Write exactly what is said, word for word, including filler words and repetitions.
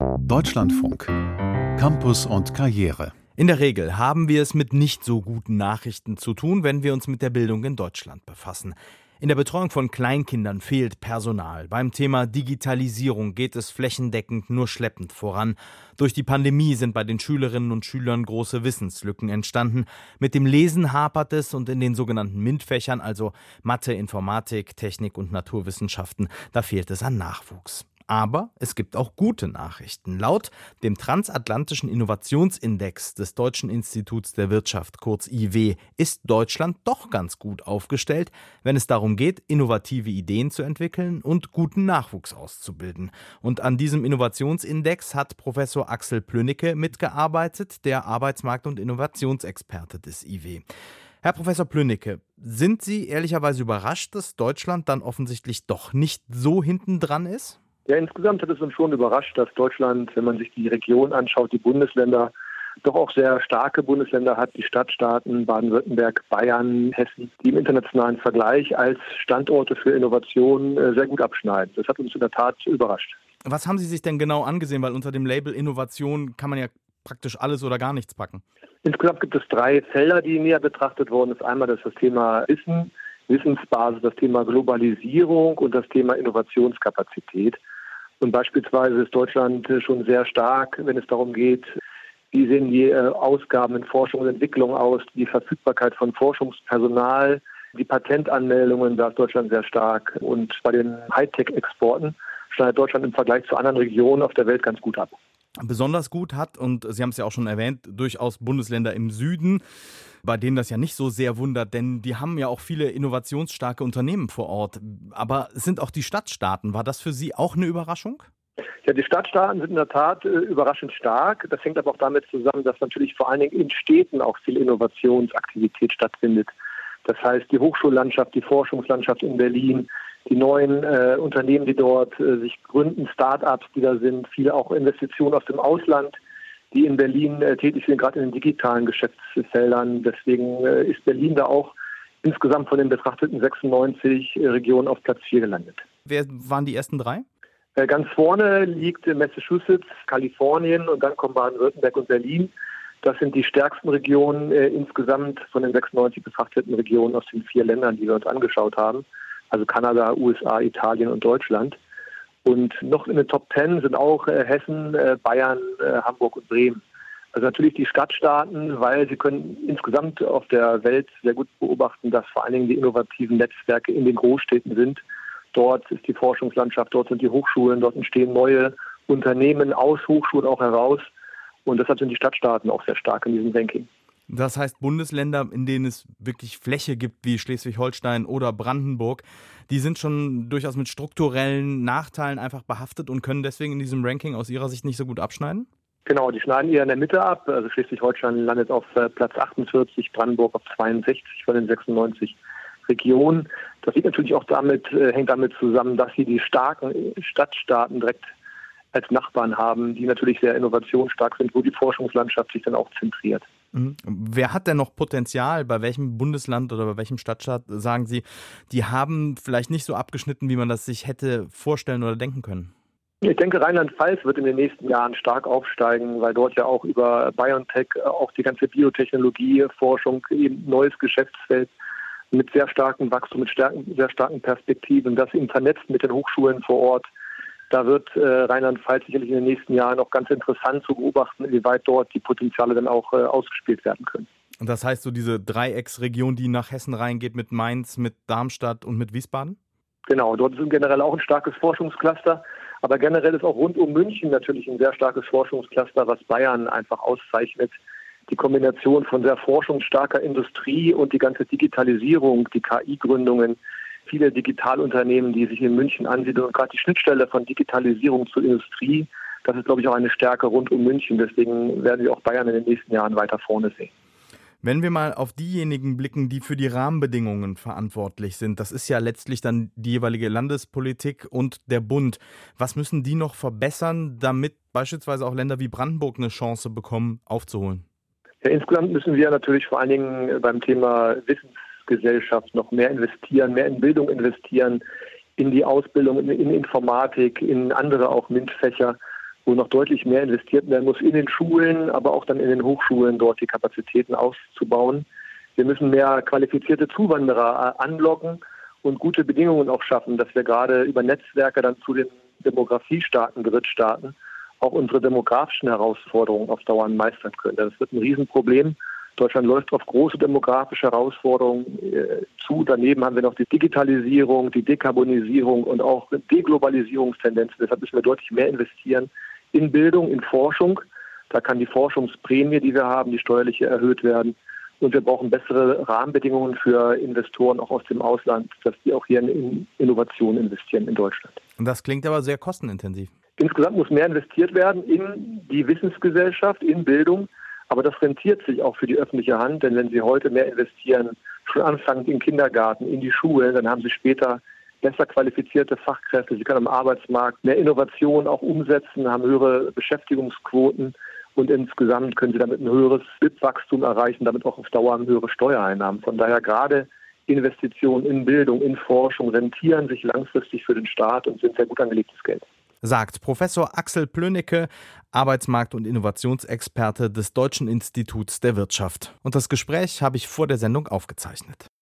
Deutschlandfunk. Campus und Karriere. In der Regel haben wir es mit nicht so guten Nachrichten zu tun, wenn wir uns mit der Bildung in Deutschland befassen. In der Betreuung von Kleinkindern fehlt Personal. Beim Thema Digitalisierung geht es flächendeckend nur schleppend voran. Durch die Pandemie sind bei den Schülerinnen und Schülern große Wissenslücken entstanden. Mit dem Lesen hapert es und in den sogenannten MINT-Fächern, also Mathe, Informatik, Technik und Naturwissenschaften, da fehlt es an Nachwuchs. Aber es gibt auch gute Nachrichten. Laut dem Transatlantischen Innovationsindex des Deutschen Instituts der Wirtschaft, kurz I W, ist Deutschland doch ganz gut aufgestellt, wenn es darum geht, innovative Ideen zu entwickeln und guten Nachwuchs auszubilden. Und an diesem Innovationsindex hat Professor Axel Plünnecke mitgearbeitet, der Arbeitsmarkt- und Innovationsexperte des I W. Herr Professor Plünnecke, sind Sie ehrlicherweise überrascht, dass Deutschland dann offensichtlich doch nicht so hinten dran ist? Ja, insgesamt hat es uns schon überrascht, dass Deutschland, wenn man sich die Region anschaut, die Bundesländer, doch auch sehr starke Bundesländer hat, die Stadtstaaten Baden-Württemberg, Bayern, Hessen, die im internationalen Vergleich als Standorte für Innovation sehr gut abschneiden. Das hat uns in der Tat überrascht. Was haben Sie sich denn genau angesehen? Weil unter dem Label Innovation kann man ja praktisch alles oder gar nichts packen. Insgesamt gibt es drei Felder, die näher betrachtet wurden. Das ist einmal das, das Thema Wissen, Wissensbasis, das Thema Globalisierung und das Thema Innovationskapazität. Und beispielsweise ist Deutschland schon sehr stark, wenn es darum geht, wie sehen die Ausgaben in Forschung und Entwicklung aus, die Verfügbarkeit von Forschungspersonal, die Patentanmeldungen, da ist Deutschland sehr stark. Und bei den Hightech-Exporten schneidet Deutschland im Vergleich zu anderen Regionen auf der Welt ganz gut ab. Besonders gut hat, und Sie haben es ja auch schon erwähnt, durchaus Bundesländer im Süden, bei denen das ja nicht so sehr wundert, denn die haben ja auch viele innovationsstarke Unternehmen vor Ort. Aber es sind auch die Stadtstaaten. War das für Sie auch eine Überraschung? Ja, die Stadtstaaten sind in der Tat äh, überraschend stark. Das hängt aber auch damit zusammen, dass natürlich vor allen Dingen in Städten auch viel Innovationsaktivität stattfindet. Das heißt, die Hochschullandschaft, die Forschungslandschaft in Berlin, die neuen äh, Unternehmen, die dort äh, sich gründen, Start-ups, die da sind, viele auch Investitionen aus dem Ausland, die in Berlin äh, tätig sind, gerade in den digitalen Geschäftsfeldern. Deswegen äh, ist Berlin da auch insgesamt von den betrachteten sechsundneunzig äh, Regionen auf Platz vier gelandet. Wer waren die ersten drei? Äh, ganz vorne liegt Massachusetts, Kalifornien und dann kommen Baden-Württemberg und Berlin. Das sind die stärksten Regionen äh, insgesamt von den sechsundneunzig betrachteten Regionen aus den vier Ländern, die wir uns angeschaut haben. Also Kanada, U S A, Italien und Deutschland. Und noch in den Top Ten sind auch äh, Hessen, äh, Bayern, äh, Hamburg und Bremen. Also natürlich die Stadtstaaten, weil sie können insgesamt auf der Welt sehr gut beobachten, dass vor allen Dingen die innovativen Netzwerke in den Großstädten sind. Dort ist die Forschungslandschaft, dort sind die Hochschulen, dort entstehen neue Unternehmen aus Hochschulen auch heraus. Und deshalb sind die Stadtstaaten auch sehr stark in diesem Ranking. Das heißt, Bundesländer, in denen es wirklich Fläche gibt, wie Schleswig-Holstein oder Brandenburg, die sind schon durchaus mit strukturellen Nachteilen einfach behaftet und können deswegen in diesem Ranking aus Ihrer Sicht nicht so gut abschneiden? Genau, die schneiden eher in der Mitte ab. Also Schleswig-Holstein landet auf Platz achtundvierzig, Brandenburg auf zweiundsechzig von den sechsundneunzig Regionen. Das liegt natürlich auch damit, hängt damit zusammen, dass sie die starken Stadtstaaten direkt als Nachbarn haben, die natürlich sehr innovationsstark sind, wo die Forschungslandschaft sich dann auch zentriert. Mhm. Wer hat denn noch Potenzial? Bei welchem Bundesland oder bei welchem Stadtstaat sagen Sie, die haben vielleicht nicht so abgeschnitten, wie man das sich hätte vorstellen oder denken können? Ich denke, Rheinland-Pfalz wird in den nächsten Jahren stark aufsteigen, weil dort ja auch über BioNTech auch die ganze Biotechnologieforschung eben ein neues Geschäftsfeld mit sehr starkem Wachstum, mit starken, sehr starken Perspektiven, das eben vernetzt mit den Hochschulen vor Ort. Da wird äh, Rheinland-Pfalz sicherlich in den nächsten Jahren auch ganz interessant zu beobachten, inwieweit dort die Potenziale dann auch äh, ausgespielt werden können. Und das heißt so diese Dreiecksregion, die nach Hessen reingeht mit Mainz, mit Darmstadt und mit Wiesbaden? Genau, dort ist generell auch ein starkes Forschungscluster. Aber generell ist auch rund um München natürlich ein sehr starkes Forschungscluster, was Bayern einfach auszeichnet. Die Kombination von sehr forschungsstarker Industrie und die ganze Digitalisierung, die K I-Gründungen, viele Digitalunternehmen, die sich in München ansiedeln und gerade die Schnittstelle von Digitalisierung zur Industrie, das ist, glaube ich, auch eine Stärke rund um München. Deswegen werden wir auch Bayern in den nächsten Jahren weiter vorne sehen. Wenn wir mal auf diejenigen blicken, die für die Rahmenbedingungen verantwortlich sind, das ist ja letztlich dann die jeweilige Landespolitik und der Bund. Was müssen die noch verbessern, damit beispielsweise auch Länder wie Brandenburg eine Chance bekommen, aufzuholen? Ja, insgesamt müssen wir natürlich vor allen Dingen beim Thema Wissensgesellschaft noch mehr investieren, mehr in Bildung investieren, in die Ausbildung, in, in Informatik, in andere auch MINT-Fächer, wo noch deutlich mehr investiert werden muss in den Schulen, aber auch dann in den Hochschulen, dort die Kapazitäten auszubauen. Wir müssen mehr qualifizierte Zuwanderer anlocken und gute Bedingungen auch schaffen, dass wir gerade über Netzwerke dann zu den demografiestarken Drittstaaten auch unsere demografischen Herausforderungen auf Dauer meistern können. Das wird ein Riesenproblem. Deutschland läuft auf große demografische Herausforderungen äh, zu. Daneben haben wir noch die Digitalisierung, die Dekarbonisierung und auch Deglobalisierungstendenzen. Deshalb müssen wir deutlich mehr investieren in Bildung, in Forschung. Da kann die Forschungsprämie, die wir haben, die steuerliche, erhöht werden. Und wir brauchen bessere Rahmenbedingungen für Investoren auch aus dem Ausland, dass die auch hier in Innovation investieren in Deutschland. Und das klingt aber sehr kostenintensiv. Insgesamt muss mehr investiert werden in die Wissensgesellschaft, in Bildung. Aber das rentiert sich auch für die öffentliche Hand, denn wenn Sie heute mehr investieren, schon anfangend in den Kindergarten, in die Schulen, dann haben Sie später besser qualifizierte Fachkräfte. Sie können am Arbeitsmarkt mehr Innovation auch umsetzen, haben höhere Beschäftigungsquoten und insgesamt können Sie damit ein höheres B I P-Wachstum erreichen, damit auch auf Dauer höhere Steuereinnahmen. Von daher gerade Investitionen in Bildung, in Forschung rentieren sich langfristig für den Staat und sind sehr gut angelegtes Geld. Sagt Professor Axel Plönecke, Arbeitsmarkt- und Innovationsexperte des Deutschen Instituts der Wirtschaft. Und das Gespräch habe ich vor der Sendung aufgezeichnet.